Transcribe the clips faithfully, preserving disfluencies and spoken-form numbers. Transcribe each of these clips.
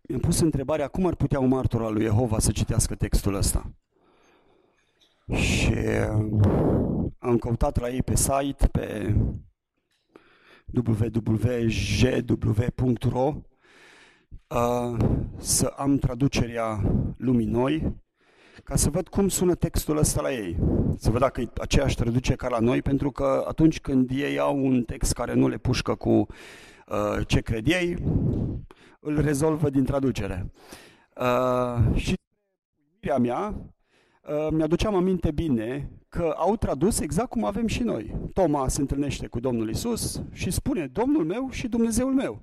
mi-am pus întrebarea cum ar putea un martor al lui Jehova să citească textul ăsta. Și am căutat la ei pe site, pe w w w punct j w punct r o, uh, să am traducerea Lumii Noi, ca să văd cum sună textul ăsta la ei. Să văd dacă e aceeași traducere ca la noi, pentru că atunci când ei au un text care nu le pușcă cu uh, ce cred ei, îl rezolvă din traducere. Uh, și uimirea mea, uh, mi-aduceam aminte bine că au tradus exact cum avem și noi. Toma se întâlnește cu Domnul Iisus și spune Domnul meu și Dumnezeul meu.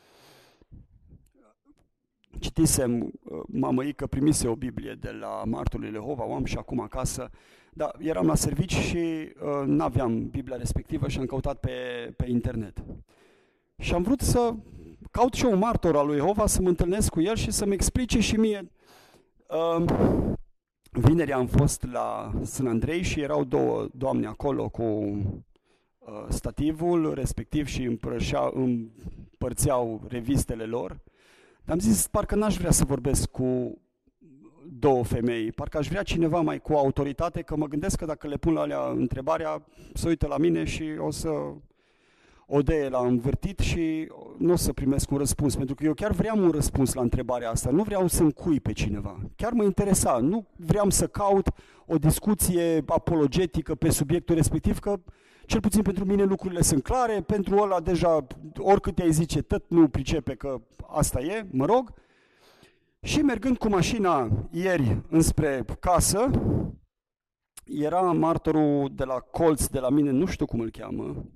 Citisem, mamăică primise o Biblie de la martorul lui Jehova, o am și acum acasă, dar eram la servici și uh, n-aveam Biblia respectivă și am căutat pe, pe internet. Și am vrut să caut și eu un martor al lui Jehova, să mă întâlnesc cu el și să-mi explice și mie. Uh, vineri am fost la Sân Andrei și erau două doamne acolo cu uh, stativul respectiv și împărășeau, împărțeau revistele lor. Am zis, parcă n-aș vrea să vorbesc cu două femei, parcă aș vrea cineva mai cu autoritate, că mă gândesc că dacă le pun la alea întrebarea, se uită la mine și o să o deie la învârtit și nu o să primesc un răspuns, pentru că eu chiar vreau un răspuns la întrebarea asta, nu vreau să încui pe cineva, chiar mă interesa, nu vreau să caut o discuție apologetică pe subiectul respectiv, că cel puțin pentru mine lucrurile sunt clare, pentru ăla deja, oricât i-ai zice, tot nu pricepe că asta e, mă rog. Și mergând cu mașina ieri înspre casă, era martorul de la colț de la mine, nu știu cum îl cheamă,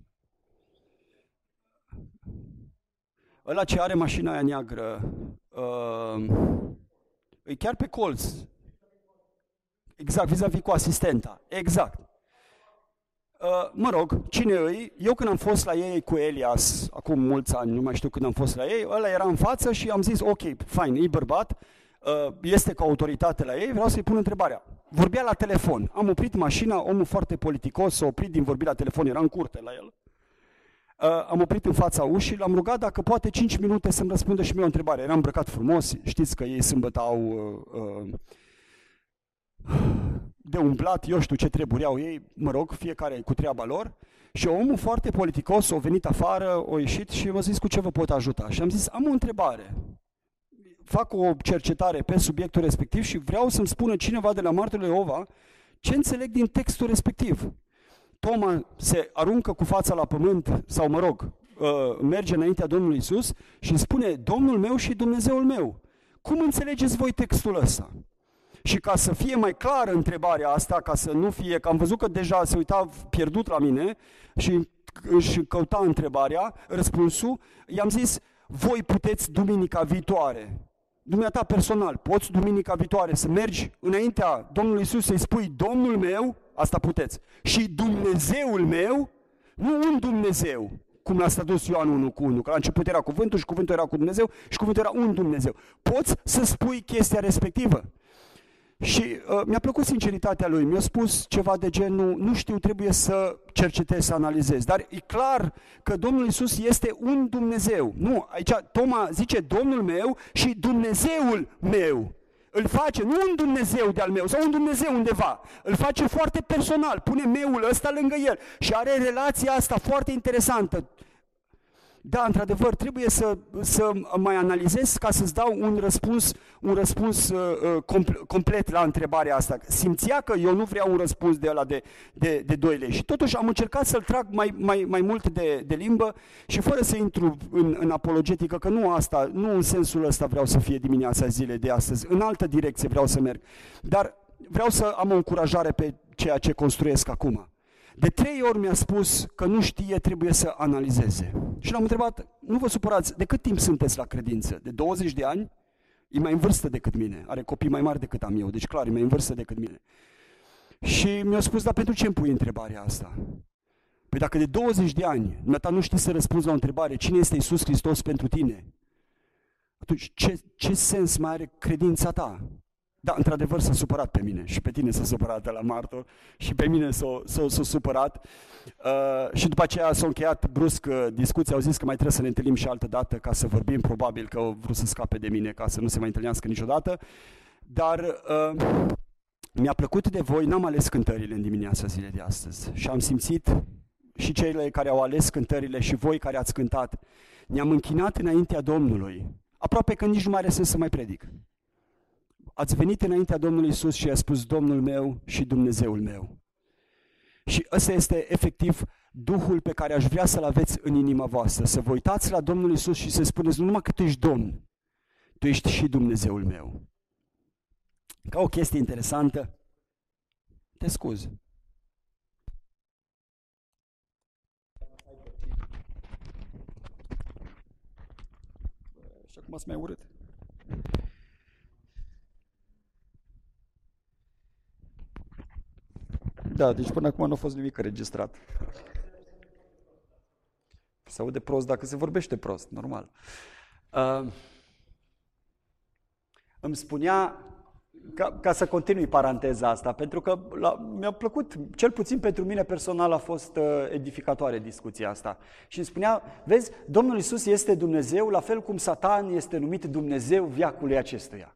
ăla ce are mașina aia neagră, uh, e chiar pe colț, exact, vis-a-vis cu asistenta, exact. Uh, mă rog, cine îi? Eu când am fost la ei cu Elias, acum mulți ani, nu mai știu când am fost la ei, ăla era în față și am zis, ok, fine, e bărbat, uh, este cu autoritate la ei, vreau să-i pun întrebarea. Vorbea la telefon, am oprit mașina, omul foarte politicos s-a oprit din vorbi la telefon, era în curte la el. Uh, am oprit în fața ușii, l-am rugat dacă poate cinci minute să-mi răspundă și mie o întrebare. Era îmbrăcat frumos, știți că ei sâmbătă au... Uh, uh, de umblat, eu știu ce treburi au ei, mă rog, fiecare cu treaba lor. Și omul foarte politicos a venit afară, a ieșit și m-a zis cu ce vă pot ajuta. Și am zis, am o întrebare. Fac o cercetare pe subiectul respectiv și vreau să-mi spună cineva de la martorul lui Jehova ce înțeleg din textul respectiv. Toma se aruncă cu fața la pământ, sau mă rog, merge înaintea Domnului Iisus și îmi spune, Domnul meu și Dumnezeul meu. Cum înțelegeți voi textul ăsta? Și ca să fie mai clară întrebarea asta, ca să nu fie, că am văzut că deja se uita pierdut la mine și își căuta întrebarea, răspunsul, i-am zis, voi puteți duminica viitoare, dumneata personal, poți duminica viitoare să mergi înaintea Domnului Iisus să-i spui, Domnul meu, asta puteți, și Dumnezeul meu, nu un Dumnezeu, cum l-a tradus Ioan unu cu unu, că la început era cuvântul și cuvântul era cu Dumnezeu și cuvântul era un Dumnezeu. Poți să spui chestia respectivă? Și uh, mi-a plăcut sinceritatea lui, mi-a spus ceva de genul, nu știu, trebuie să cercetez, să analizez, dar e clar că Domnul Iisus este un Dumnezeu. Nu, aici Toma zice Domnul meu și Dumnezeul meu. Îl face, nu un Dumnezeu de-al meu sau un Dumnezeu undeva, îl face foarte personal, pune meul ăsta lângă el și are relația asta foarte interesantă. Da, într-adevăr, trebuie să, să mai analizez ca să-ți dau un răspuns, un răspuns uh, compl- complet la întrebarea asta. Simțea că eu nu vreau un răspuns de ăla de, de, de doi lei și totuși am încercat să-l trag mai, mai, mai mult de, de limbă și fără să intru în, în apologetică, că nu asta, nu în sensul ăsta vreau să fie dimineața zilei de astăzi, în altă direcție vreau să merg, dar vreau să am o încurajare pe ceea ce construiesc acum. De trei ori mi-a spus că nu știe, trebuie să analizeze. Și l-am întrebat, nu vă supărați, de cât timp sunteți la credință? De douăzeci de ani? E mai în vârstă decât mine, are copii mai mari decât am eu, deci clar, e mai în vârstă decât mine. Și mi-a spus, dar pentru ce îmi pui întrebarea asta? Păi dacă de douăzeci de ani, dumneata nu știi să răspunzi la o întrebare, cine este Iisus Hristos pentru tine? Atunci, ce, ce sens mai are credința ta? Da, într-adevăr s-a supărat pe mine și pe tine s-a supărat la martor și pe mine s-a, s-a, s-a supărat uh, și după aceea s-a încheiat brusc uh, discuția, au zis că mai trebuie să ne întâlnim și altă dată ca să vorbim, probabil că au vrut să scape de mine ca să nu se mai întâlnească niciodată, dar uh, mi-a plăcut de voi, n-am ales cântările în dimineața zilei de astăzi și am simțit și cei care au ales cântările și voi care ați cântat, ne-am închinat înaintea Domnului, aproape că nici nu mai are sens să mai predic. Ați venit înaintea Domnului Iisus și a spus Domnul meu și Dumnezeul meu. Și ăsta este efectiv Duhul pe care aș vrea să-l aveți în inima voastră, să vă uitați la Domnul Iisus și să spuneți nu numai că tu ești Domn, tu ești și Dumnezeul meu. Ca o chestie interesantă, te scuz. Și acum ați mai urât. Da, deci până acum nu a fost nimic înregistrat. Se aude prost dacă se vorbește prost, normal. Uh, îmi spunea, ca, ca să continui paranteza asta, pentru că la, mi-a plăcut, cel puțin pentru mine personal a fost uh, edificatoare discuția asta. Și îmi spunea, vezi, Domnul Iisus este Dumnezeu, la fel cum Satan este numit Dumnezeu veacului acestuia.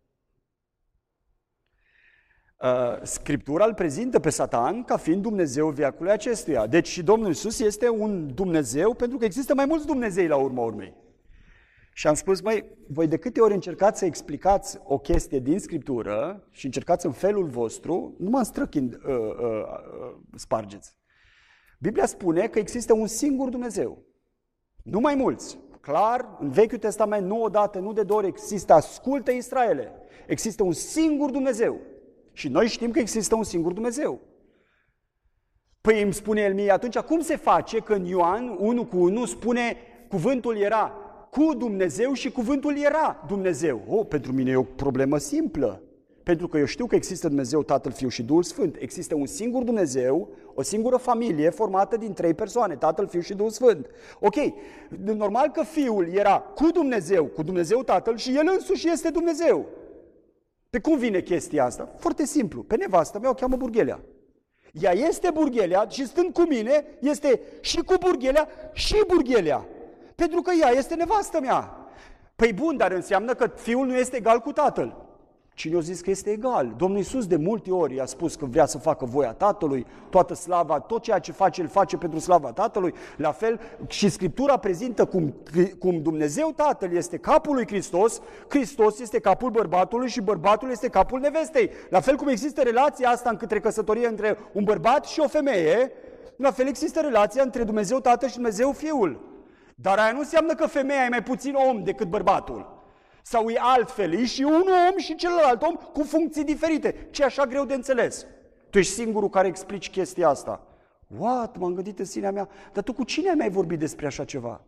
Scriptura îl prezintă pe Satan ca fiind Dumnezeu veacului acestuia. Deci și Domnul Iisus este un Dumnezeu pentru că există mai mulți Dumnezei la urma urmei. Și am spus, măi, voi de câte ori încercați să explicați o chestie din Scriptură și încercați în felul vostru, numai în străchind uh, uh, uh, spargeți. Biblia spune că există un singur Dumnezeu, nu mai mulți. Clar, în Vechiul Testament, nu odată, nu de două ori, există, ascultă Israele, există un singur Dumnezeu. Și noi știm că există un singur Dumnezeu. Păi îmi spune el mie, atunci cum se face că în Ioan unu cu unu spune cuvântul era cu Dumnezeu și cuvântul era Dumnezeu? Oh, pentru mine e o problemă simplă. Pentru că eu știu că există Dumnezeu, Tatăl, Fiul și Duhul Sfânt. Există un singur Dumnezeu, o singură familie formată din trei persoane, Tatăl, Fiul și Duhul Sfânt. Ok, normal că Fiul era cu Dumnezeu, cu Dumnezeu Tatăl și El însuși este Dumnezeu. Pe cum vine chestia asta? Foarte simplu. Pe nevastă mea o cheamă Burghelea. Ea este Burghelea și stând cu mine este și cu Burghelea și Burghelea. Pentru că ea este nevastă mea. Păi bun, dar înseamnă că fiul nu este egal cu tatăl. Cine a zis că este egal? Domnul Iisus de multe ori a spus că vrea să facă voia Tatălui, toată slava, tot ceea ce face, îl face pentru slava Tatălui. La fel și Scriptura prezintă cum, cum Dumnezeu Tatăl este capul lui Hristos, Hristos este capul bărbatului și bărbatul este capul nevestei. La fel cum există relația asta în către căsătorie între un bărbat și o femeie, la fel există relația între Dumnezeu Tatăl și Dumnezeu Fiul. Dar aia nu înseamnă că femeia e mai puțin om decât bărbatul. Sau e altfel, e și un om și celălalt om cu funcții diferite. Ce e așa greu de înțeles? Tu ești singurul care explici chestia asta. What? M-am gândit în sinea mea, dar tu cu cine ai mai vorbit despre așa ceva?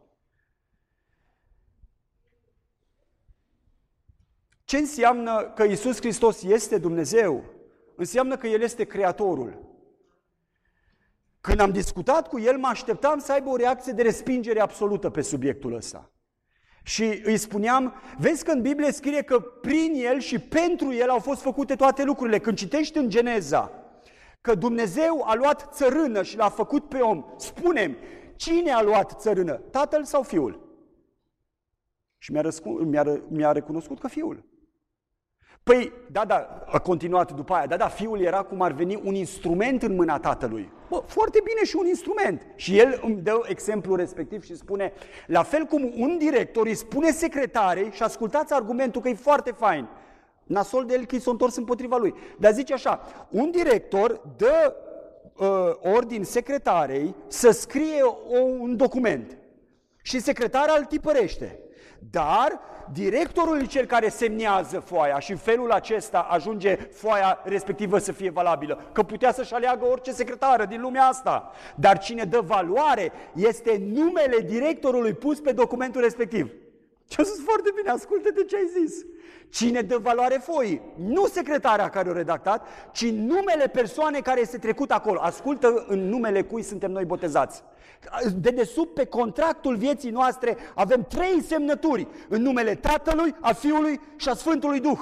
Ce înseamnă că Iisus Hristos este Dumnezeu? Înseamnă că El este Creatorul. Când am discutat cu El, mă așteptam să aibă o reacție de respingere absolută pe subiectul ăsta. Și îi spuneam, vezi că în Biblie scrie că prin El și pentru El au fost făcute toate lucrurile. Când citești în Geneza că Dumnezeu a luat țărână și l-a făcut pe om, spune-mi, cine a luat țărână? Tatăl sau Fiul? Și mi-a, răscu- mi-a, mi-a recunoscut că Fiul. Păi, da, da, a continuat după aia, da, da, Fiul era cum ar veni un instrument în mâna Tatălui. Bă, foarte bine și un instrument. Și el îmi dă exemplul respectiv și spune, la fel cum un director îi spune secretarei, și ascultați argumentul că e foarte fain, nasol de el că i s-a întors împotriva lui, dar zice așa, un director dă uh, ordin secretarei să scrie o, un document și secretarea îl tipărește. Dar directorul e cel care semnează foaia și în felul acesta ajunge foaia respectivă să fie valabilă. Că putea să-și aleagă orice secretară din lumea asta. Dar cine dă valoare este numele directorului pus pe documentul respectiv. Ce-a zis foarte bine, ascultă-te ce ai zis. Cine dă valoare foii? Nu secretarea care o redactat, ci numele persoanei care este trecut acolo. Ascultă în numele cui suntem noi botezați. De desubt pe contractul vieții noastre avem trei semnături în numele Tatălui, a Fiului și a Sfântului Duh.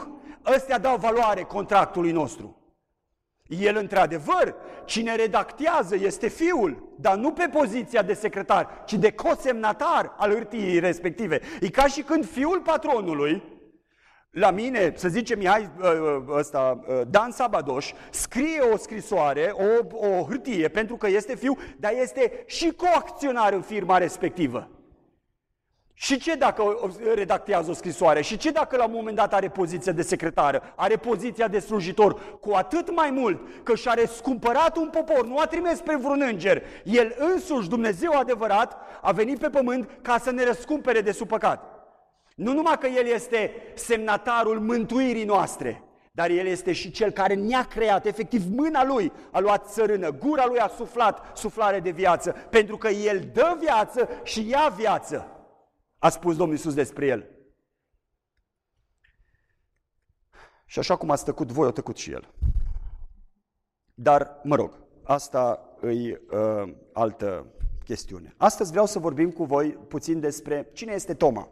Ăstea dau valoare contractului nostru. El, într-adevăr, cine redactează este fiul, dar nu pe poziția de secretar, ci de cosemnatar al hârtiei respective. E ca și când fiul patronului, la mine, să zicem, Mihai, ăsta, Dan Sabadoș, scrie o scrisoare, o, o hârtie, pentru că este fiu, dar este și coacționar în firma respectivă. Și ce dacă redactează o scrisoare? Și ce dacă la un moment dat are poziția de secretară? Are poziția de slujitor? Cu atât mai mult că și-a răscumpărat un popor, nu a trimis pe vreun înger. El însuși, Dumnezeu adevărat, a venit pe pământ ca să ne răscumpere de sub păcat. Nu numai că El este semnatarul mântuirii noastre, dar El este și Cel care ne-a creat, efectiv mâna Lui a luat țărână, gura Lui a suflat suflare de viață, pentru că El dă viață și ia viață. A spus Domnul Iisus despre El. Și așa cum ați tăcut voi, a tăcut și El. Dar, mă rog, asta e uh, altă chestiune. Astăzi vreau să vorbim cu voi puțin despre cine este Toma.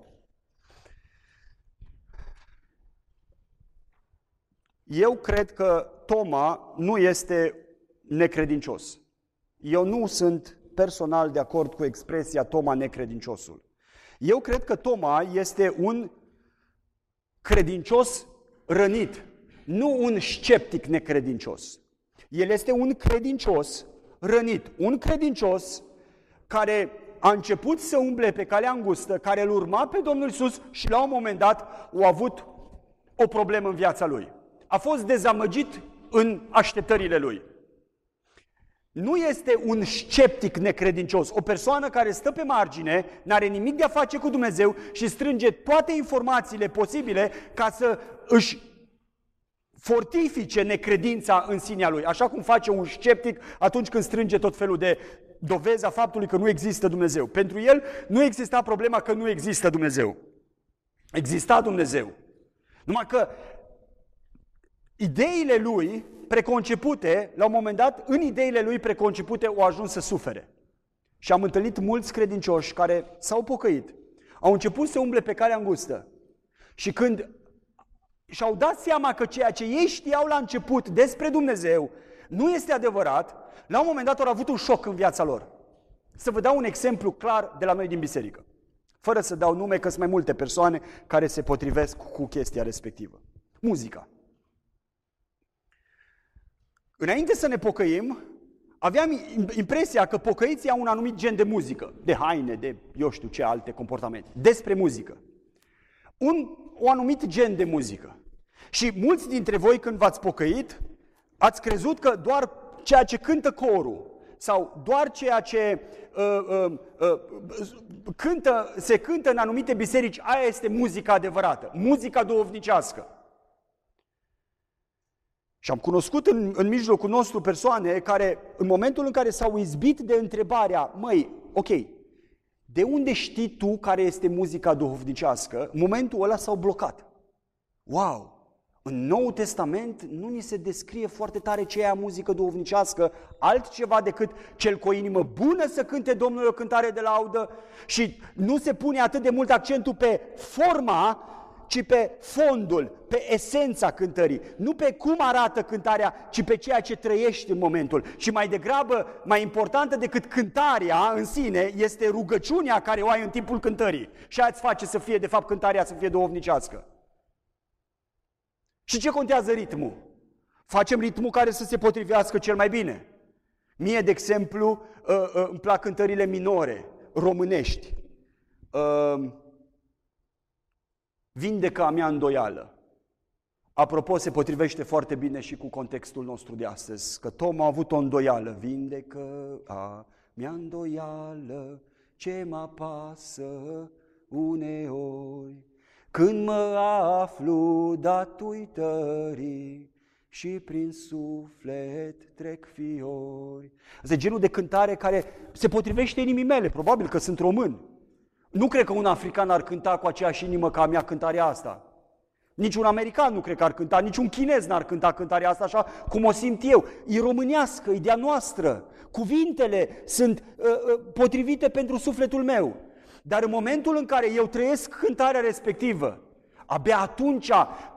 Eu cred că Toma nu este necredincios. Eu nu sunt personal de acord cu expresia Toma necredinciosul. Eu cred că Toma este un credincios rănit, nu un sceptic necredincios. El este un credincios rănit, un credincios care a început să umble pe calea îngustă, care îl urma pe Domnul Iisus și la un moment dat a avut o problemă în viața lui. A fost dezamăgit în așteptările lui. Nu este un sceptic necredincios, o persoană care stă pe margine, n-are nimic de a face cu Dumnezeu și strânge toate informațiile posibile ca să își fortifice necredința în sinea lui, așa cum face un sceptic atunci când strânge tot felul de dovezi a faptului că nu există Dumnezeu. Pentru el nu exista problema că nu există Dumnezeu. Exista Dumnezeu. Numai că ideile lui preconcepute, la un moment dat, în ideile lui preconcepute, au ajuns să sufere. Și am întâlnit mulți credincioși care s-au pocăit, au început să umble pe calea îngustă și când și-au dat seama că ceea ce ei știau la început despre Dumnezeu nu este adevărat, la un moment dat au avut un șoc în viața lor. Să vă dau un exemplu clar de la noi din biserică, fără să dau nume, că sunt mai multe persoane care se potrivesc cu chestia respectivă. Muzica. Înainte să ne pocăim, aveam impresia că pocăiții au un anumit gen de muzică, de haine, de eu știu ce alte comportamente, despre muzică. Un, un anumit gen de muzică. Și mulți dintre voi, când v-ați pocăit, ați crezut că doar ceea ce cântă corul sau doar ceea ce uh, uh, uh, cântă, se cântă în anumite biserici, aia este muzica adevărată, muzica duhovnicească. Și am cunoscut în, în mijlocul nostru persoane care, în momentul în care s-au izbit de întrebarea, măi, ok, de unde știi tu care este muzica duhovnicească? În momentul ăla s-au blocat. Wow! În Noul Testament nu ni se descrie foarte tare ce e muzică duhovnicească, altceva decât cel cu o inimă bună să cânte Domnului o cântare de laudă și nu se pune atât de mult accentul pe forma, ci pe fondul, pe esența cântării. Nu pe cum arată cântarea, ci pe ceea ce trăiești în momentul. Și mai degrabă, mai importantă decât cântarea în sine, este rugăciunea care o ai în timpul cântării. Și aia îți face să fie, de fapt, cântarea să fie duhovnicească. Și ce contează ritmul? Facem ritmul care să se potrivească cel mai bine. Mie, de exemplu, îmi plac cântările minore, românești. Vindecă a mea îndoială. Apropo, se potrivește foarte bine și cu contextul nostru de astăzi, că Toma a avut o îndoială. Vindecă a mea îndoială, ce mă apasă uneori, când mă aflu dat uitării și prin suflet trec fiori. Asta e genul de cântare care se potrivește inimii mele, probabil că sunt român. Nu cred că un african ar cânta cu aceeași inimă ca a mea cântarea asta. Nici un american nu cred că ar cânta, nici un chinez n-ar cânta cântarea asta așa cum o simt eu. E românească, e de-a noastră. Cuvintele sunt uh, uh, potrivite pentru sufletul meu. Dar în momentul în care eu trăiesc cântarea respectivă, abia atunci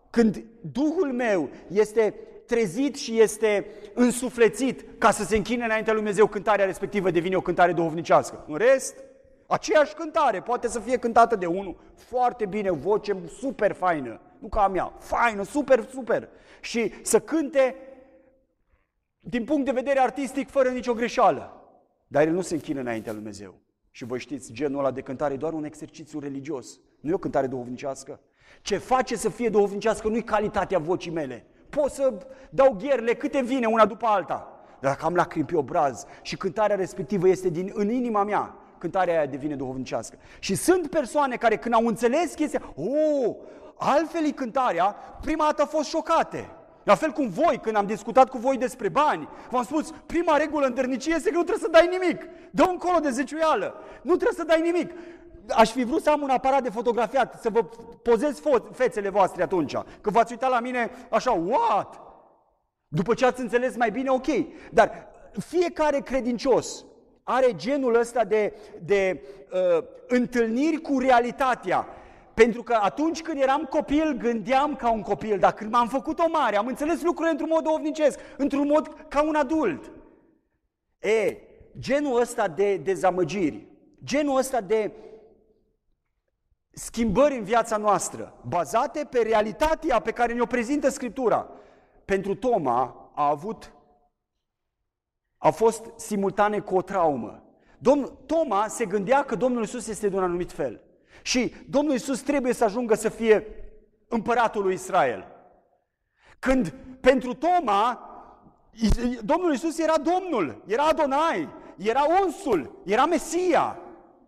când Duhul meu este trezit și este însuflețit ca să se închine înaintea lui Dumnezeu, cântarea respectivă devine o cântare duhovnicească. În rest, aceeași cântare poate să fie cântată de unul foarte bine, o voce super faină, nu ca a mea, faină, super, super, și să cânte din punct de vedere artistic fără nicio greșeală. Dar el nu se închină înaintea lui Dumnezeu. Și voi știți, genul ăla de cântare e doar un exercițiu religios, nu e o cântare duhovnicească. Ce face să fie duhovnicească nu e calitatea vocii mele. Pot să dau gherle câte vine una după alta. Dar dacă am lacrimi pe obraz și cântarea respectivă este din, în inima mea, cântarea aia devine duhovnicească. Și sunt persoane care când au înțeles chestia, oh, altfel e cântarea, prima dată au fost șocate. La fel cum voi, când am discutat cu voi despre bani, v-am spus, prima regulă în dărnicie este că nu trebuie să dai nimic. Dă încolo de zeciuială. Nu trebuie să dai nimic. Aș fi vrut să am un aparat de fotografiat, să vă pozez fo- fețele voastre atunci. Că v-ați uitat la mine așa, what? După ce ați înțeles mai bine, ok. Dar fiecare credincios are genul ăsta de, de uh, întâlniri cu realitatea. Pentru că atunci când eram copil, gândeam ca un copil, dar când m-am făcut o mare, am înțeles lucrurile într-un mod duhovnicesc, într-un mod ca un adult. E, genul ăsta de dezamăgiri, genul ăsta de schimbări în viața noastră, bazate pe realitatea pe care ne-o prezintă Scriptura, pentru Toma a avut, a fost simultane cu o traumă. Domn, Toma se gândea că Domnul Iisus este de un anumit fel. Și Domnul Iisus trebuie să ajungă să fie împăratul lui Israel. Când pentru Toma, Domnul Iisus era Domnul, era Adonai, era unsul, era Mesia.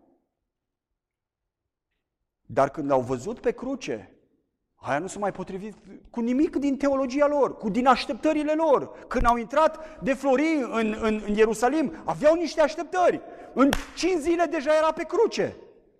Dar când l-au văzut pe cruce, aia nu s-a mai potrivit cu nimic din teologia lor, cu din așteptările lor. Când au intrat de flori în, în, în Ierusalim, aveau niște așteptări. În cinci zile deja era pe cruce.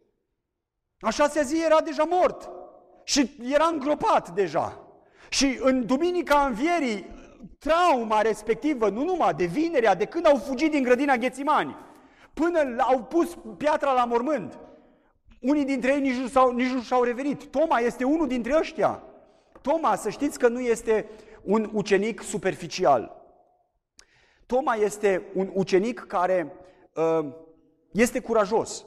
A șasea zi era deja mort și era îngropat deja. Și în Duminica Învierii, trauma respectivă, nu numai de vinerea, de când au fugit din grădina Ghețimani, până au pus piatra la mormânt, unii dintre ei nici nu, s-au, nici nu și-au revenit. Toma este unul dintre ăștia. Toma, să știți că nu este un ucenic superficial. Toma este un ucenic care uh, este curajos.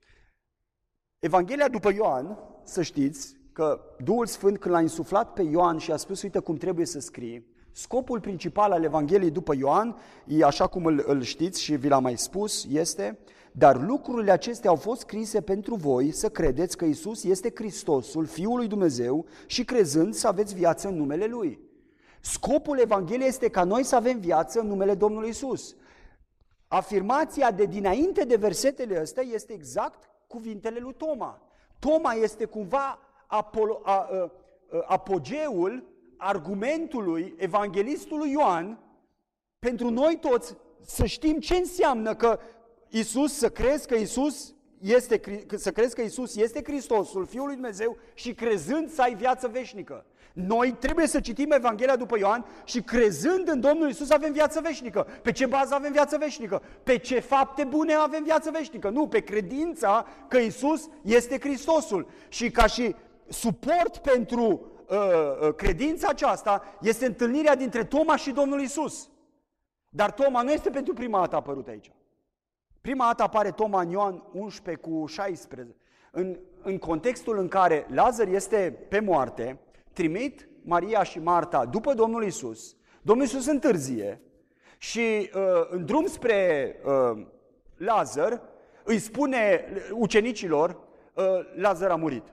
Evanghelia după Ioan, să știți că Duhul Sfânt când l-a insuflat pe Ioan și a spus, uite cum trebuie să scrii, scopul principal al Evangheliei după Ioan, e așa cum îl, îl știți și vi l-am mai spus, este, dar lucrurile acestea au fost scrise pentru voi să credeți că Iisus este Hristosul, Fiul lui Dumnezeu și crezând să aveți viață în numele Lui. Scopul Evangheliei este ca noi să avem viață în numele Domnului Iisus. Afirmația de dinainte de versetele astea este exact cuvintele lui Toma. Toma este cumva apolo, a, a, a, apogeul argumentului evanghelistului Ioan pentru noi toți să știm ce înseamnă că Iisus, să crezi că Iisus este, să crezi că Iisus este Hristosul, Fiul lui Dumnezeu și crezând să ai viață veșnică. Noi trebuie să citim Evanghelia după Ioan și crezând în Domnul Iisus avem viață veșnică. Pe ce bază avem viață veșnică? Pe ce fapte bune avem viață veșnică? Nu, pe credința că Iisus este Hristosul. Și ca și suport pentru uh, credința aceasta este întâlnirea dintre Toma și Domnul Iisus. Dar Toma nu este pentru prima dată apărut aici. Prima dată apare Toma în Ioan unsprezece cu șaisprezece, în, în contextul în care Lazar este pe moarte, trimit Maria și Marta după Domnul Iisus, Domnul Iisus întârzie și uh, în drum spre uh, Lazar îi spune ucenicilor, uh, Lazar a murit.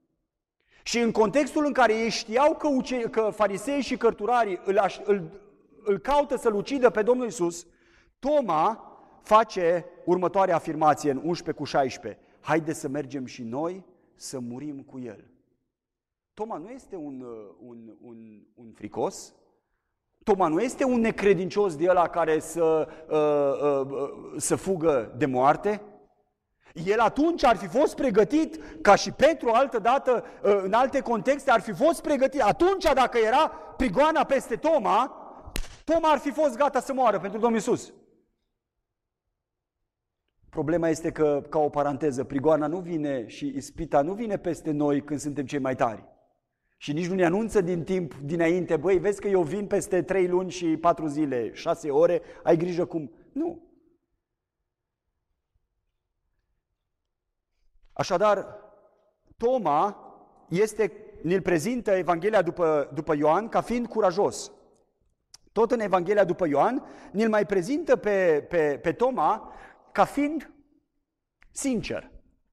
Și în contextul în care ei știau că, uce- că fariseii și cărturarii îl, aș, îl, îl caută să-l ucidă pe Domnul Iisus, Toma face următoarea afirmație în unsprezece cu șaisprezece. Haide să mergem și noi să murim cu el. Toma nu este un, un, un, un fricos, Toma nu este un necredincios de ăla care să, uh, uh, să fugă de moarte. El atunci ar fi fost pregătit, ca și Petru altă dată, uh, în alte contexte, ar fi fost pregătit. Atunci, dacă era prigoana peste Toma, Toma ar fi fost gata să moară pentru Domnul Iisus. Problema este că, ca o paranteză, prigoana nu vine și ispita nu vine peste noi când suntem cei mai tari. Și nici nu ne anunță din timp dinainte, băi, vezi că eu vin peste trei luni și patru zile, șase ore, ai grijă cum... Nu. Așadar, Toma este, ne-l prezintă Evanghelia după, după Ioan ca fiind curajos. Tot în Evanghelia după Ioan, ne-l mai prezintă pe, pe, pe Toma ca fiind sincer.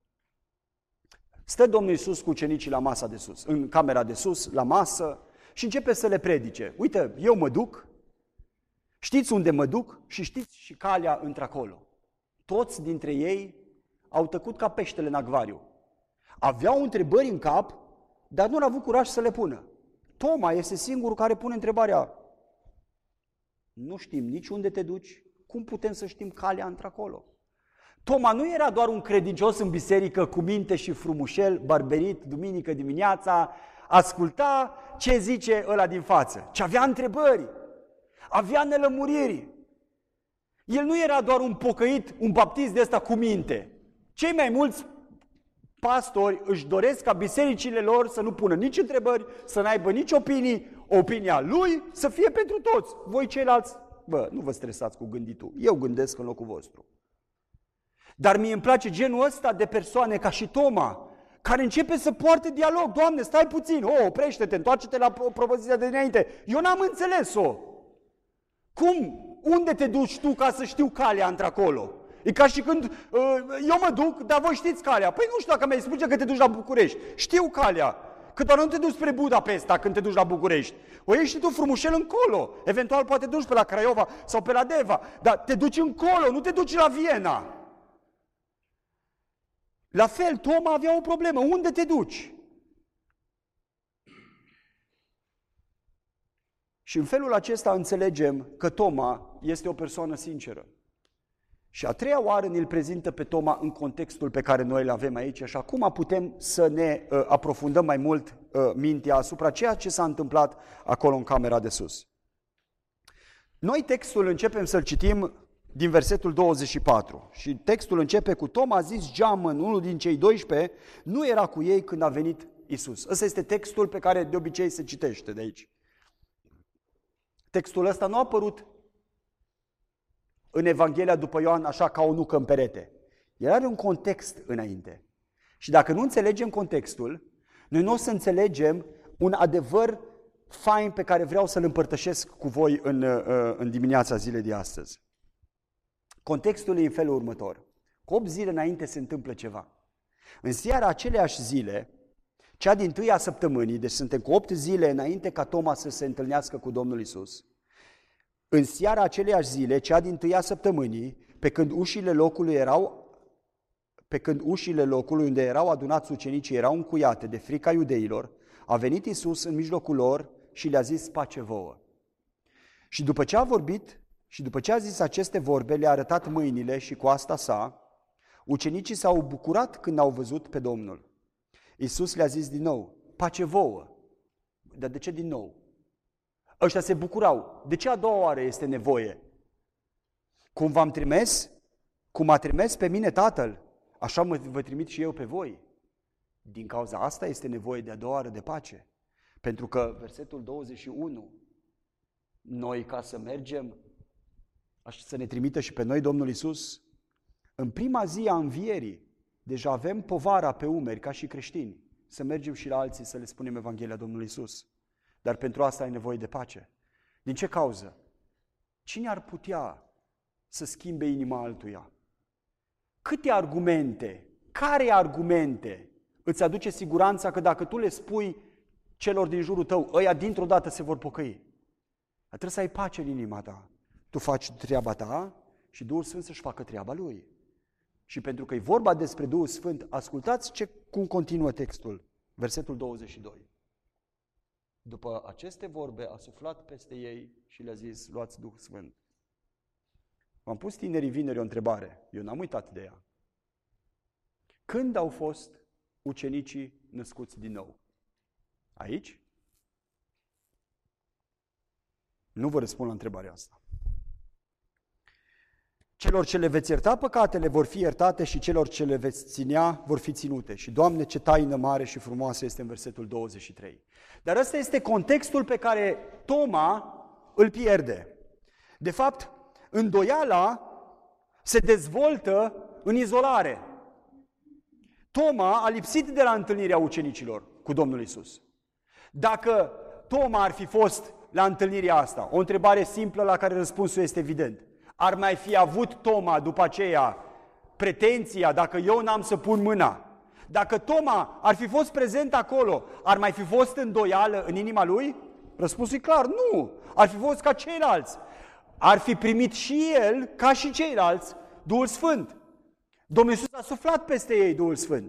Stă Domnul Iisus cu ucenicii la masa de sus, în camera de sus, la masă, și începe să le predice. Uite, eu mă duc, știți unde mă duc și știți și calea într-acolo. Toți dintre ei au tăcut ca peștele în acvariu. Aveau întrebări în cap, dar nu au avut curaj să le pună. Toma este singurul care pune întrebarea: nu știm nici unde te duci, cum putem să știm calea într-acolo? Toma nu era doar un credincios în biserică cu minte și frumușel, barberit, duminică dimineața, asculta ce zice ăla din față, ci avea întrebări, avea nelămuriri. El nu era doar un pocăit, un baptist de ăsta cu minte. Cei mai mulți pastori își doresc ca bisericile lor să nu pună nici întrebări, să n-aibă nici opinii, opinia lui să fie pentru toți. Voi ceilalți, bă, nu vă stresați cu gânditul, eu gândesc în locul vostru. Dar mie îmi place genul ăsta de persoane ca și Toma, care începe să poarte dialog. Doamne, stai puțin, oh, oprește-te, întoarce-te la propoziția de dinainte. Eu n-am înțeles-o. Cum? Unde te duci tu ca să știu calea într-acolo? E ca și când uh, eu mă duc, dar voi știți calea. Păi nu știu dacă mi-ai spune că te duci la București. Știu calea. Că doar nu te duci spre Budapesta când te duci la București. O ieși și tu frumușel încolo. Eventual poate te duci pe la Craiova sau pe la Deva. Dar te duci încolo, nu te duci la Viena. La fel, Toma avea o problemă. Unde te duci? Și în felul acesta înțelegem că Toma este o persoană sinceră. Și a treia oară ne-l prezintă pe Toma în contextul pe care noi îl avem aici și acum putem să ne uh, aprofundăm mai mult uh, mintea asupra ceea ce s-a întâmplat acolo în camera de sus. Noi textul începem să-l citim din versetul douăzeci și patru și textul începe cu: Toma a zis geamăn, unul din cei doisprezece, nu era cu ei când a venit Iisus. Ăsta este textul pe care de obicei se citește de aici. Textul ăsta nu a apărut în Evanghelia după Ioan așa ca o nucă în perete. El are un context înainte. Și dacă nu înțelegem contextul, noi nu o să înțelegem un adevăr fain pe care vreau să-l împărtășesc cu voi în, în dimineața zilei de astăzi. Contextul e în felul următor. Cu opt zile înainte se întâmplă ceva. În seara aceleiași zile, cea din tâia săptămânii, deci suntem cu opt zile înainte ca Toma să se întâlnească cu Domnul Iisus, în seara aceleiași zile, cea din tâia săptămânii, pe când ușile locului erau, pe când ușile locului unde erau adunați ucenicii erau încuiate de frica iudeilor, a venit Iisus în mijlocul lor și le-a zis: pace vouă. Și după ce a vorbit și după ce a zis aceste vorbe, le-a arătat mâinile și coasta sa. Ucenicii s-au bucurat când au văzut pe Domnul. Iisus le-a zis din nou: pace vouă. Dar de ce din nou? Ăștia se bucurau. De ce a doua oară este nevoie? Cum v-am trimis, cum a trimis pe mine Tatăl, așa mă vă trimit și eu pe voi. Din cauza asta este nevoie de a doua oară de pace. Pentru că versetul douăzeci și unu, noi ca să mergem, să ne trimită și pe noi Domnul Iisus, în prima zi a învierii, deja avem povara pe umeri ca și creștini, să mergem și la alții să le spunem Evanghelia Domnului Iisus. Dar pentru asta ai nevoie de pace. Din ce cauză? Cine ar putea să schimbe inima altuia? Câte argumente, care argumente îți aduce siguranța că dacă tu le spui celor din jurul tău, ăia dintr-o dată se vor pocăi? Trebuie să ai pace în inima ta. Tu faci treaba ta și Duhul Sfânt să-și facă treaba Lui. Și pentru că e vorba despre Duhul Sfânt, ascultați ce, cum continuă textul, versetul douăzeci și doi. După aceste vorbe a suflat peste ei și le-a zis: luați Duhul Sfânt. M-am pus tinerii vineri o întrebare, eu n-am uitat de ea. Când au fost ucenicii născuți din nou? Aici? Nu vă răspund la întrebarea asta. celor ce le veți ierta păcatele vor fi iertate și celor ce le veți ținea vor fi ținute. Și Doamne, ce taină mare și frumoasă este în versetul douăzeci și trei. Dar ăsta este contextul pe care Toma îl pierde. De fapt, îndoiala se dezvoltă în izolare. Toma a lipsit de la întâlnirea ucenicilor cu Domnul Iisus. Dacă Toma ar fi fost la întâlnirea asta, o întrebare simplă la care răspunsul este evident, ar mai fi avut Toma după aceea pretenția, dacă eu n-am să pun mâna? Dacă Toma ar fi fost prezent acolo, ar mai fi fost îndoială în inima lui? Răspunsul e clar, nu. Ar fi fost ca ceilalți. Ar fi primit și el, ca și ceilalți, Duhul Sfânt. Domnul Iisus a suflat peste ei Duhul Sfânt.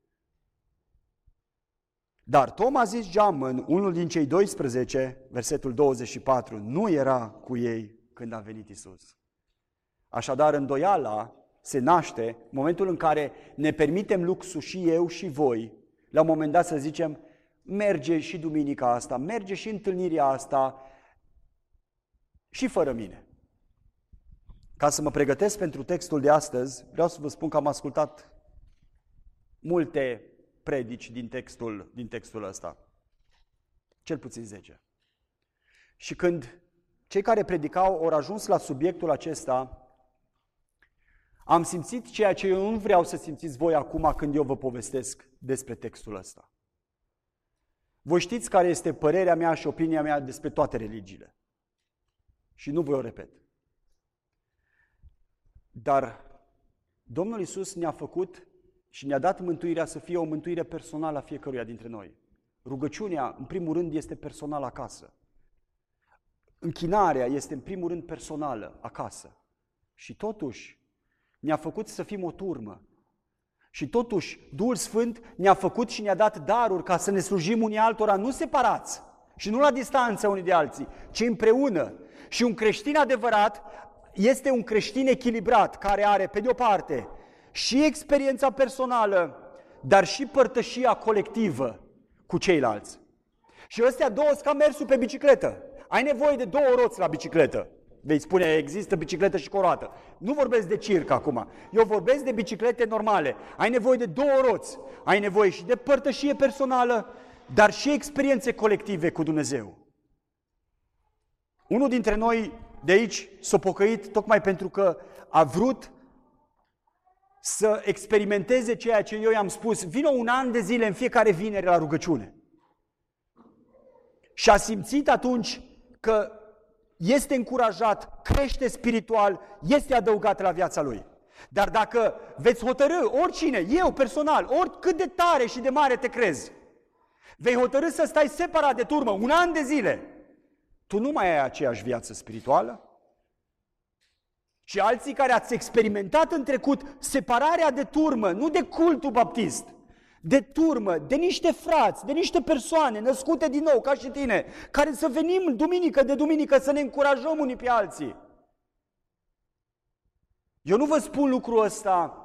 Dar Toma, zis geamăn, unul din cei doisprezece, versetul douăzeci și patru, nu era cu ei când a venit Iisus. Așadar, îndoiala se naște în momentul în care ne permitem luxul și eu și voi, la un moment dat să zicem, merge și duminica asta, merge și întâlnirea asta și fără mine. Ca să mă pregătesc pentru textul de astăzi, vreau să vă spun că am ascultat multe predici din textul, din textul ăsta, cel puțin zece. Și când cei care predicau au ajuns la subiectul acesta, am simțit ceea ce eu nu vreau să simțiți voi acum când eu vă povestesc despre textul ăsta. Voi știți care este părerea mea și opinia mea despre toate religiile. Și nu voi o repet. Dar Domnul Iisus ne-a făcut și ne-a dat mântuirea să fie o mântuire personală a fiecăruia dintre noi. Rugăciunea, în primul rând, este personală acasă. Închinarea este, în primul rând, personală acasă. Și totuși, ne-a făcut să fim o turmă. Și totuși, Duhul Sfânt ne-a făcut și ne-a dat daruri ca să ne slujim unii altora, nu separați și nu la distanță unii de alții, ci împreună. Și un creștin adevărat este un creștin echilibrat, care are, pe de o parte, și experiența personală, dar și părtășia colectivă cu ceilalți. Și ăstea două sunt ca mersul pe bicicletă. Ai nevoie de două roți la bicicletă. Vei spune, există bicicletă și cu o roată. Nu vorbesc de circ acum. Eu vorbesc de biciclete normale. Ai nevoie de două roți. Ai nevoie și de părtășie personală, dar și experiențe colective cu Dumnezeu. Unul dintre noi de aici s-a pocăit tocmai pentru că a vrut să experimenteze ceea ce eu i-am spus. Vină un an de zile în fiecare vineri la rugăciune. Și a simțit atunci că este încurajat, crește spiritual, este adăugat la viața lui. Dar dacă veți hotărâ, oricine, eu personal, oricât de tare și de mare te crezi, vei hotărâ să stai separat de turmă un an de zile, tu nu mai ai aceeași viață spirituală? Și alții care ați experimentat în trecut separarea de turmă, nu de cultul baptist, de turmă, de niște frați, de niște persoane născute din nou, ca și tine, care să venim duminică de duminică să ne încurajăm unii pe alții. Eu nu vă spun lucrul ăsta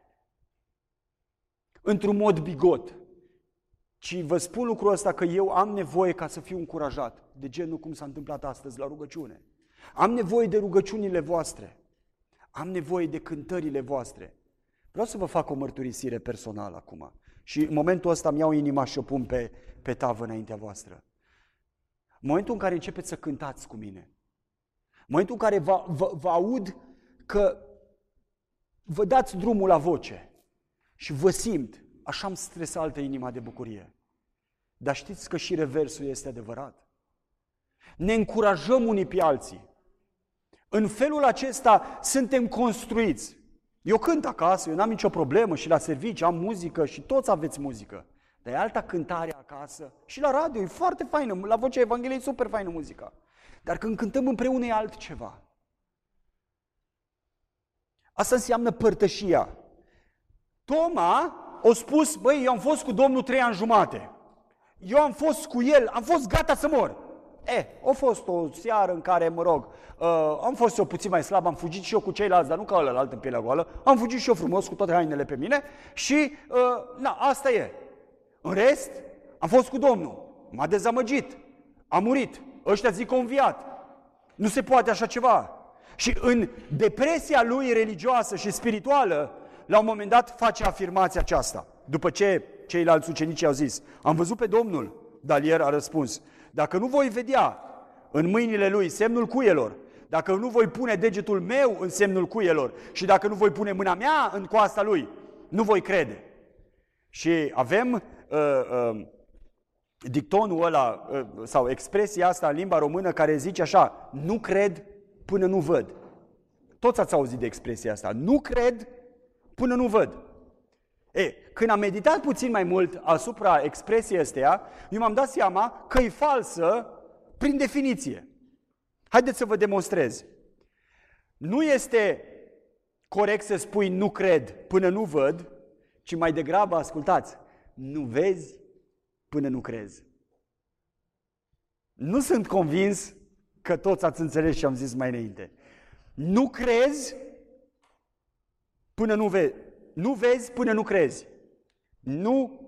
într-un mod bigot, ci vă spun lucrul ăsta că eu am nevoie ca să fiu încurajat, de genul cum s-a întâmplat astăzi la rugăciune. Am nevoie de rugăciunile voastre, am nevoie de cântările voastre. Vreau să vă fac o mărturisire personală acum. Și în momentul ăsta îmi iau inima și o pun pe, pe tavă înaintea voastră. În momentul în care începeți să cântați cu mine, în momentul în care vă, vă, vă aud că vă dați drumul la voce și vă simt, așa îmi stresaltă inima de bucurie. Dar știți că și reversul este adevărat. Ne încurajăm unii pe alții. În felul acesta suntem construiți. Eu cânt acasă, eu n-am nicio problemă și la serviciu am muzică și toți aveți muzică. Dar e alta cântare acasă și la radio, e foarte faină, la Vocea Evangheliei e super faină muzica. Dar când cântăm împreună e altceva. Asta înseamnă părtășia. Toma a spus, băi, eu am fost cu Domnul trei ani jumate. Eu am fost cu el, am fost gata să mor. E, a fost o seară în care, mă rog, uh, am fost eu puțin mai slab, am fugit și eu cu ceilalți, dar nu ca ălălalt în pielea goală, am fugit și eu frumos cu toate hainele pe mine și, uh, na, asta e. În rest, am fost cu Domnul, m-a dezamăgit, a murit, ăștia zic că a înviat. Nu se poate așa ceva. Și în depresia lui religioasă și spirituală, la un moment dat face afirmația aceasta. După ce ceilalți ucenici au zis, am văzut pe Domnul, dar el a răspuns, dacă nu voi vedea în mâinile lui semnul cuielor, dacă nu voi pune degetul meu în semnul cuielor și dacă nu voi pune mâna mea în coasta lui, nu voi crede. Și avem uh, uh, dictonul ăla, uh, sau expresia asta în limba română care zice așa, nu cred până nu văd. Toți ați auzit de expresia asta, nu cred până nu văd. E, când am meditat puțin mai mult asupra expresiei astea, eu m-am dat seama că e falsă prin definiție. Haideți să vă demonstrez. Nu este corect să spui nu cred până nu văd, ci mai degrabă, ascultați, nu vezi până nu crezi. Nu sunt convins că toți ați înțeles ce am zis mai înainte. Nu crezi până nu vezi. Nu vezi până nu crezi. Nu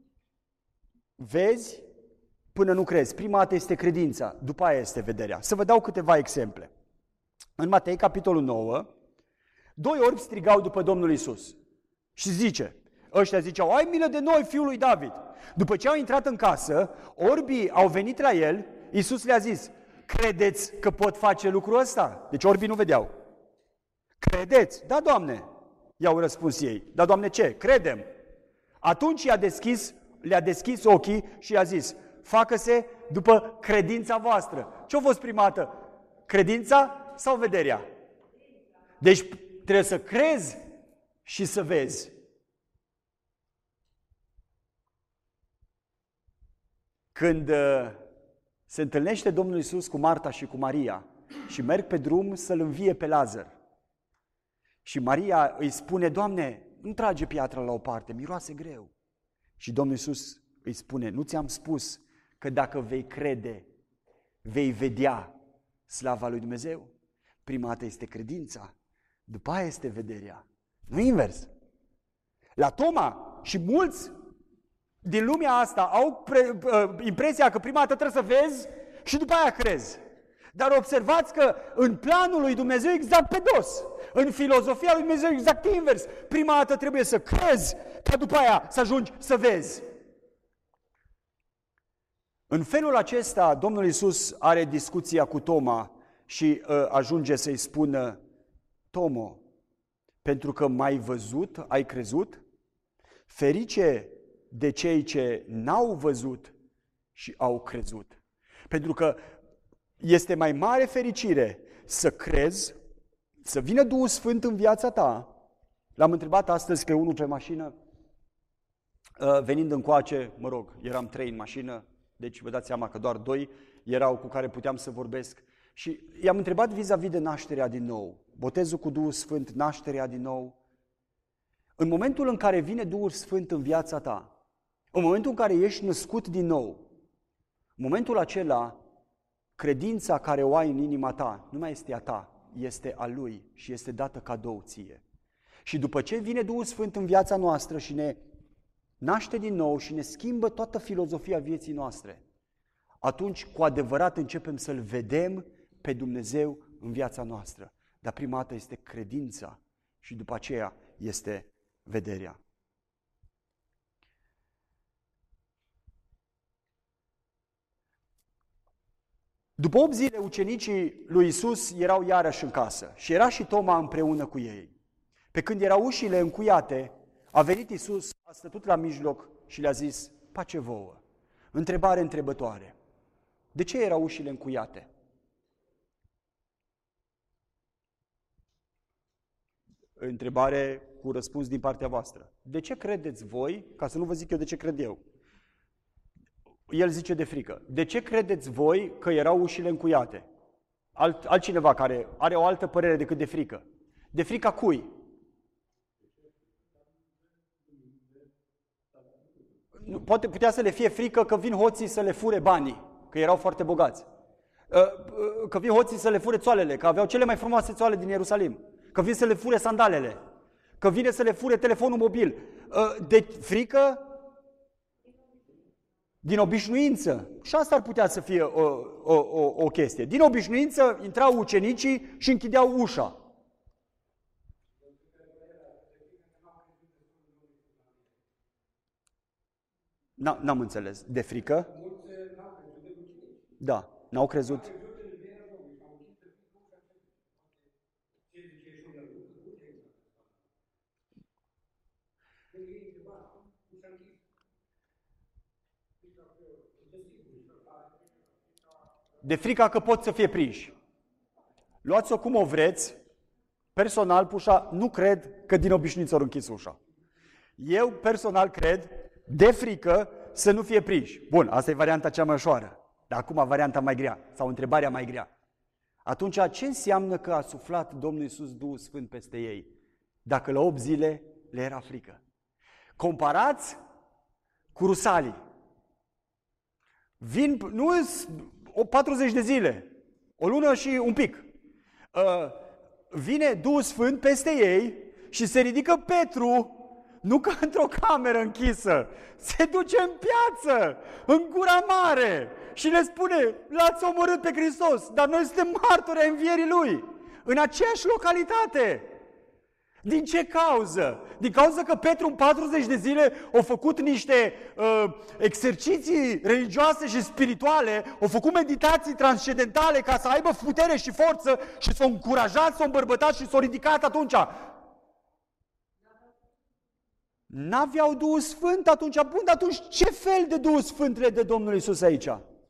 vezi până nu crezi. Prima dată este credința, după aia este vederea. Să vă dau câteva exemple. În Matei, capitolul nouă, doi orbi strigau după Domnul Iisus și zice, ăștia ziceau, ai milă de noi, fiul lui David. După ce au intrat în casă, orbii au venit la el, Iisus le-a zis, credeți că pot face lucrul ăsta? Deci orbii nu vedeau. Credeți? Da, Doamne, i-au răspuns ei. Da, Doamne, ce? Credem. Atunci i-a deschis, le-a deschis ochii și i-a zis, facă-se după credința voastră. Ce-a fost prima dată? Credința sau vederea? Deci trebuie să crezi și să vezi. Când uh, se întâlnește Domnul Iisus cu Marta și cu Maria și merg pe drum să-l învie pe Lazar. Și Maria îi spune, Doamne, nu trage piatra la o parte, miroase greu. Și Domnul Iisus îi spune, nu ți-am spus că dacă vei crede, vei vedea slava lui Dumnezeu? Prima dată este credința, după aia este vederea. Nu invers. La Toma și mulți din lumea asta au pre, impresia că prima dată trebuie să vezi și după aia crezi. Dar observați că în planul lui Dumnezeu exact pe dos. În filozofia lui Dumnezeu exact invers. Prima dată trebuie să crezi, ca după aia să ajungi să vezi. În felul acesta, Domnul Iisus are discuția cu Toma și uh, ajunge să-i spună, Tomo, pentru că m-ai văzut, ai crezut? Ferice de cei ce n-au văzut și au crezut. Pentru că este mai mare fericire să crezi, să vină Duhul Sfânt în viața ta. L-am întrebat astăzi pe unul pe mașină, venind încoace, mă rog, eram trei în mașină, deci vă dați seama că doar doi erau cu care puteam să vorbesc. Și i-am întrebat vis-a-vis de nașterea din nou, botezul cu Duhul Sfânt, nașterea din nou. În momentul în care vine Duhul Sfânt în viața ta, în momentul în care ești născut din nou, în momentul acela, credința care o ai în inima ta nu mai este a ta, este a Lui și este dată cadou ție. Și după ce vine Duhul Sfânt în viața noastră și ne naște din nou și ne schimbă toată filozofia vieții noastre, atunci cu adevărat începem să-L vedem pe Dumnezeu în viața noastră. Dar prima dată este credința și după aceea este vederea. După opt zile, ucenicii lui Iisus erau iarăși în casă și era și Toma împreună cu ei. Pe când erau ușile încuiate, a venit Iisus, a stătut la mijloc și le-a zis, pace vouă. Întrebare întrebătoare. De ce erau ușile încuiate? Întrebare cu răspuns din partea voastră. De ce credeți voi, ca să nu vă zic eu de ce cred eu? El zice de frică. De ce credeți voi că erau ușile încuiate? Alt, altcineva care are o altă părere decât de frică. De frica cui? Poate putea să le fie frică că vin hoții să le fure banii, că erau foarte bogați. Că vin hoții să le fure țoalele, că aveau cele mai frumoase țoale din Ierusalim. Că vin să le fure sandalele. Că vine să le fure telefonul mobil. De frică? Din obișnuință. Și asta ar putea să fie o, o, o, o chestie. Din obișnuință intrau ucenicii și închideau ușa. N-am înțeles. De frică? Da, n-au crezut. De frica că pot să fie prinși. Luați-o cum o vreți. Personal, pușa, nu cred că din obișnuință ori închis ușa. Eu personal cred, de frică, să nu fie prinși. Bun, asta e varianta cea mai ușoară. Dar acum varianta mai grea, sau întrebarea mai grea. Atunci, ce înseamnă că a suflat Domnul Iisus Duhul Sfânt peste ei? Dacă la opt zile le era frică. Comparați cu rusalii. Vin, nu o patruzeci de zile, o lună și un pic. Uh, vine Duhul Sfânt peste ei și se ridică Petru, nu ca într-o cameră închisă, se duce în piață, în gura mare și le spune, l-ați omorât pe Hristos, dar noi suntem martori ai învierii Lui, în aceeași localitate. Din ce cauză? Din cauza că Petru în patruzeci de zile a făcut niște uh, exerciții religioase și spirituale, a făcut meditații transcendentale ca să aibă putere și forță și s-a încurajat, s-a îmbărbătat și s-a ridicat atunci. N-aveau Duhul Sfânt atunci? Bun, atunci ce fel de Duhul Sfânt le dă Domnul Iisus aici?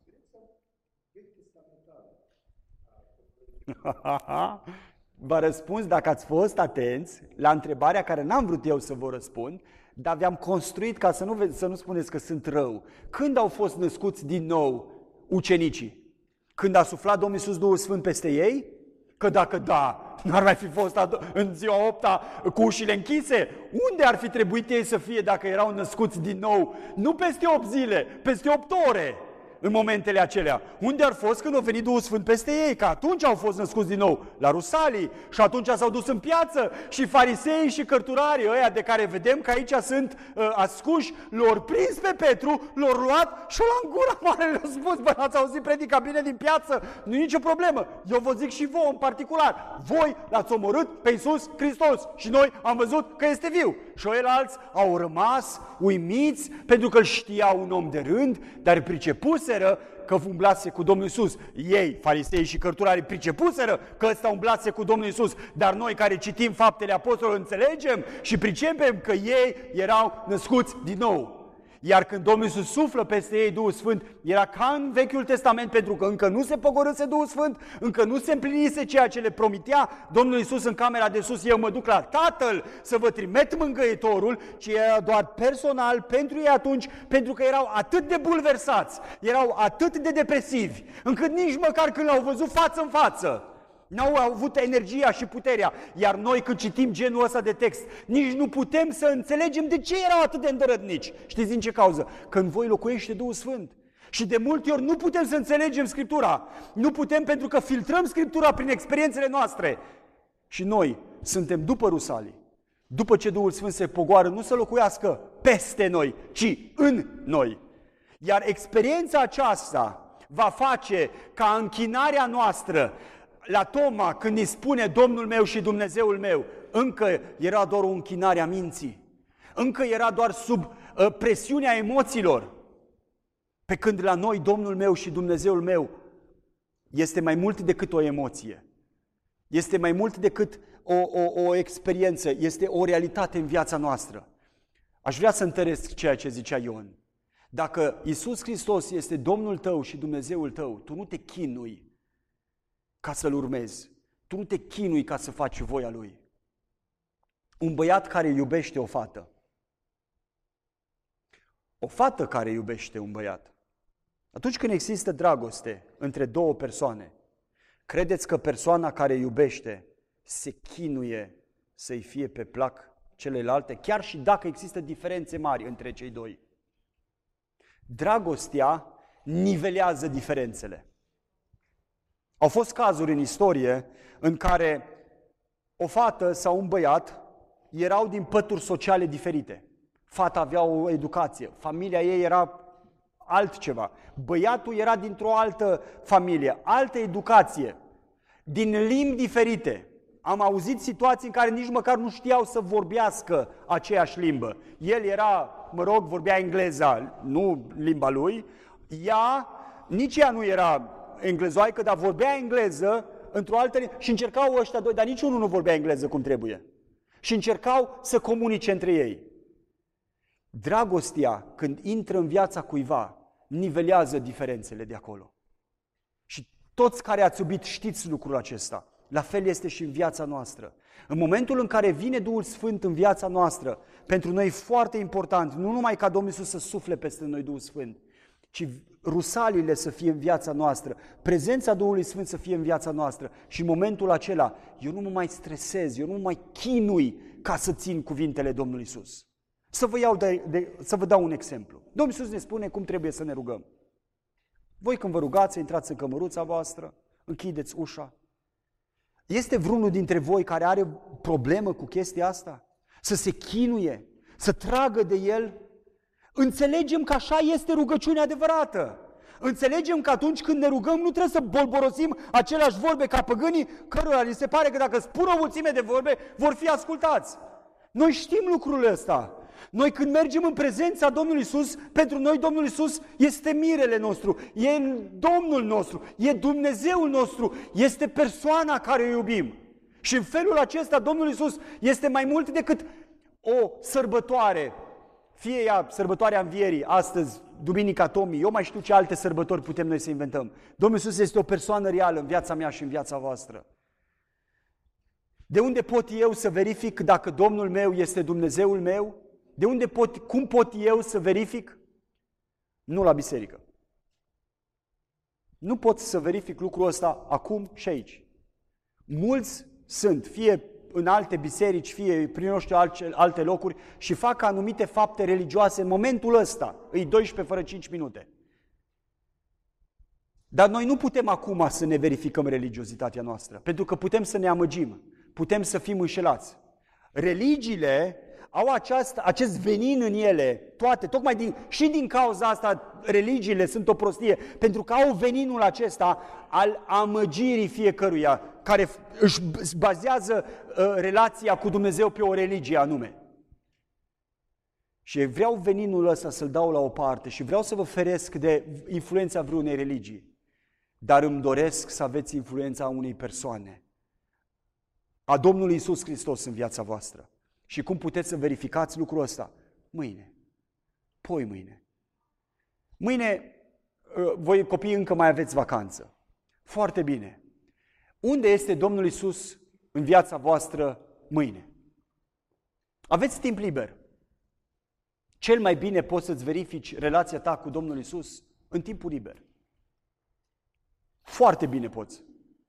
Vă răspuns, dacă ați fost atenți, la întrebarea care n-am vrut eu să vă răspund, dar vi-am construit ca să nu, să nu spuneți că sunt rău. Când au fost născuți din nou ucenicii? Când a suflat Domnul Iisus Duhul Sfânt peste ei? Că dacă da, n-ar mai fi fost în ziua opta cu ușile închise? Unde ar fi trebuit ei să fie dacă erau născuți din nou? Nu peste opt zile, peste opt ore. În momentele acelea. Unde ar fost când a venit Duhul Sfânt peste ei? Că atunci au fost născuți din nou la rusalii și atunci s-au dus în piață și fariseii și cărturarii ăia de care vedem că aici sunt uh, ascuși, l-au prins pe Petru, l-au luat și l-au în gura mare, le-au spus, bă, ați auzit predica bine din piață? Nu e nicio problemă. Eu vă zic și vouă în particular. Voi l-ați omorât pe Iisus Hristos și noi am văzut că este viu. Și ceilalți au rămas uimiți pentru că îl știau un om de rând, dar pricepuseră că umblase cu Domnul Iisus. Ei, farisei și cărturarii, pricepuseră că ăsta umblase cu Domnul Iisus, dar noi care citim faptele apostolilor înțelegem și pricepem că ei erau născuți din nou. Iar când Domnul Iisus suflă peste ei Duhul Sfânt, era ca în Vechiul Testament, pentru că încă nu se pogorâse Duhul Sfânt, încă nu se împlinise ceea ce le promitea Domnul Iisus în camera de sus, eu mă duc la Tatăl să vă trimit mângâietorul, ci era doar personal pentru ei atunci, pentru că erau atât de bulversați, erau atât de depresivi, încât nici măcar când l-au văzut față în față, n-au avut energia și puterea. Iar noi când citim genul ăsta de text, nici nu putem să înțelegem de ce erau atât de îndărătnici. Știți din ce cauză? Că în voi locuiește Duhul Sfânt. Și de multe ori nu putem să înțelegem Scriptura. Nu putem pentru că filtrăm Scriptura prin experiențele noastre. Și noi suntem după rusalii. După ce Duhul Sfânt se pogoară, nu să locuiască peste noi, ci în noi. Iar experiența aceasta va face ca închinarea noastră la Toma, când îi spune Domnul meu și Dumnezeul meu, încă era doar o închinare a minții, încă era doar sub uh, presiunea emoțiilor, pe când la noi Domnul meu și Dumnezeul meu este mai mult decât o emoție, este mai mult decât o, o, o experiență, este o realitate în viața noastră. Aș vrea să întăresc ceea ce zicea Ioan. Dacă Iisus Hristos este Domnul tău și Dumnezeul tău, tu nu te chinui ca să-L urmezi. Tu nu te chinui ca să faci voia Lui. Un băiat care iubește o fată. O fată care iubește un băiat. Atunci când există dragoste între două persoane, credeți că persoana care iubește se chinuie să-i fie pe plac celelalte, chiar și dacă există diferențe mari între cei doi? Dragostea nivelează diferențele. Au fost cazuri în istorie în care o fată sau un băiat erau din pături sociale diferite. Fata avea o educație, familia ei era altceva. Băiatul era dintr-o altă familie, altă educație, din limbi diferite. Am auzit situații în care nici măcar nu știau să vorbească aceeași limbă. El era, mă rog, vorbea engleza, nu limba lui. Ea, nici ea nu era englezoaică, dar vorbea engleză într-o altă limbă. Și încercau ăștia doi, dar niciunul nu vorbea engleză cum trebuie. Și încercau să comunice între ei. Dragostea, când intră în viața cuiva, nivelează diferențele de acolo. Și toți care ați iubit știți lucrul acesta. La fel este și în viața noastră. În momentul în care vine Duhul Sfânt în viața noastră, pentru noi e foarte important, nu numai ca Domnul Iisus să sufle peste noi Duhul Sfânt, ci rusalile să fie în viața noastră, prezența Duhului Sfânt să fie în viața noastră și în momentul acela eu nu mă mai stresez, eu nu mă mai chinui ca să țin cuvintele Domnului Iisus. Să vă, iau de, de, să vă dau un exemplu. Domnul Iisus ne spune cum trebuie să ne rugăm. Voi când vă rugați, intrați în cămăruța voastră, închideți ușa. Este vreunul dintre voi care are problemă cu chestia asta? Să se chinuie, să tragă de el? Înțelegem că așa este rugăciunea adevărată. Înțelegem că atunci când ne rugăm nu trebuie să bolborosim aceleași vorbe ca păgânii, cărora li se pare că dacă spun o mulțime de vorbe, vor fi ascultați. Noi știm lucrul ăsta. Noi când mergem în prezența Domnului Iisus, pentru noi Domnul Iisus este mirele nostru, e Domnul nostru, e Dumnezeul nostru, este persoana care o iubim. Și în felul acesta Domnul Iisus este mai mult decât o sărbătoare, fie ea sărbătoarea Învierii, astăzi, Duminica Tomii, eu mai știu ce alte sărbători putem noi să inventăm. Domnul Iisus este o persoană reală în viața mea și în viața voastră. De unde pot eu să verific dacă Domnul meu este Dumnezeul meu? De unde pot, cum pot eu să verific? Nu la biserică. Nu pot să verific lucrul ăsta acum și aici. Mulți sunt, fie în alte biserici, fie prin nu știu alte, alte locuri și fac anumite fapte religioase în momentul ăsta. Îi doisprezece fără cinci minute. Dar noi nu putem acum să ne verificăm religiozitatea noastră, pentru că putem să ne amăgim, putem să fim înșelați. Religiile au aceast, acest venin în ele, toate, tocmai din, și din cauza asta religiile sunt o prostie, pentru că au veninul acesta al amăgirii fiecăruia, care își bazează uh, relația cu Dumnezeu pe o religie anume. Și vreau veninul ăsta să-l dau la o parte și vreau să vă feresc de influența vreunei religii, dar îmi doresc să aveți influența unei persoane, a Domnului Iisus Hristos în viața voastră. Și cum puteți să verificați lucrul ăsta? Mâine. Poi mâine. Mâine, voi copii încă mai aveți vacanță. Foarte bine. Unde este Domnul Iisus în viața voastră mâine? Aveți timp liber. Cel mai bine poți să-ți verifici relația ta cu Domnul Iisus în timpul liber. Foarte bine poți.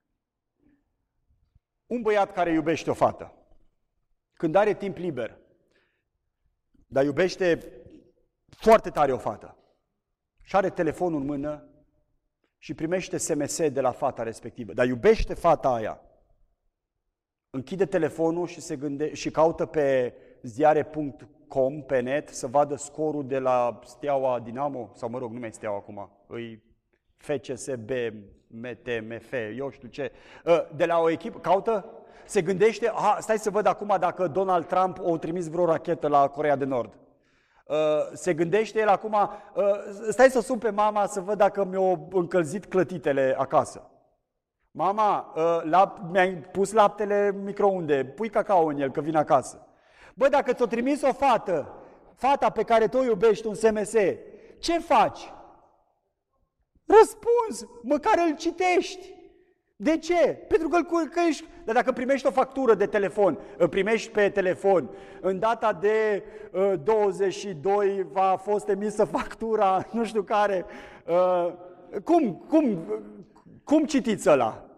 Un băiat care iubește o fată, când are timp liber, dar iubește foarte tare o fată și are telefonul în mână și primește S M S de la fata respectivă, dar iubește fata aia, închide telefonul și se gânde- și caută pe ziare punct com pe net să vadă scorul de la Steaua Dinamo, sau mă rog, nu mai Steaua acum, îi F C S B, M T, M F, eu știu ce, de la o echipă, caută, se gândește, aha, stai să văd acum dacă Donald Trump o trimis vreo rachetă la Coreea de Nord. Se gândește el acum, stai să sun pe mama să văd dacă mi-au încălzit clătitele acasă. Mama, mi-ai pus laptele în microunde, pui cacao în el că vin acasă. Bă, dacă ți-o trimis o fată, fata pe care tu o iubești, un S M S, ce faci? Răspunzi, măcar îl citești. De ce? Pentru că, că ești... Dar dacă primești o factură de telefon, primești pe telefon, în data de uh, douăzeci și doi a fost emisă factura, nu știu care, uh, cum, cum, cum citiți ăla?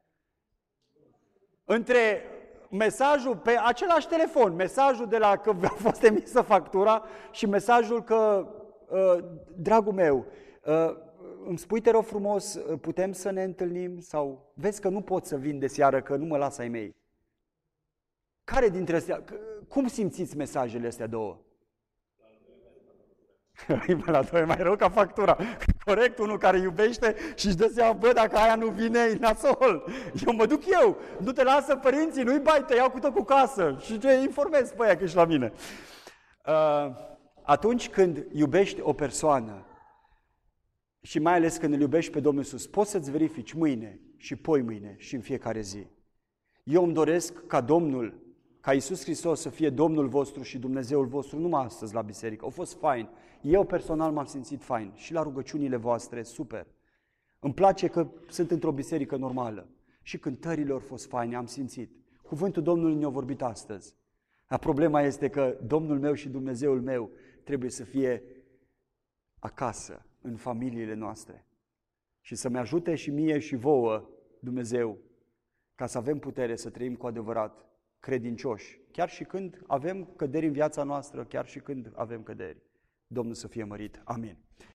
Între mesajul pe același telefon, mesajul de la că a fost emisă factura și mesajul că, uh, dragul meu, uh, îmi spui, te rog frumos, putem să ne întâlnim? Sau vezi că nu pot să vin de seară, că nu mă lasă ai mei. Care dintre astea, cum simțiți mesajele astea două? La doi e mai rău ca factura. Corect, unul care iubește și își dă seama, bă, dacă aia nu vine, e nasol. Eu mă duc eu. Nu te lasă părinții, nu-i bai, te iau cu tot cu casă. Și te informez pe aia că ești la mine. Uh, atunci când iubești o persoană, și mai ales când îl iubești pe Domnul Iisus, poți să-ți verifici mâine și poi mâine și în fiecare zi. Eu îmi doresc ca Domnul, ca Iisus Hristos să fie Domnul vostru și Dumnezeul vostru, numai astăzi la biserică. Au fost fain. Eu personal m-am simțit fain și la rugăciunile voastre, super. Îmi place că sunt într-o biserică normală și cântările au fost faine, am simțit. Cuvântul Domnului ne-a vorbit astăzi. Dar problema este că Domnul meu și Dumnezeul meu trebuie să fie acasă, în familiile noastre. Și să-mi ajute și mie și vouă, Dumnezeu, ca să avem putere să trăim cu adevărat credincioși, chiar și când avem căderi în viața noastră, chiar și când avem căderi. Domnul să fie mărit. Amin.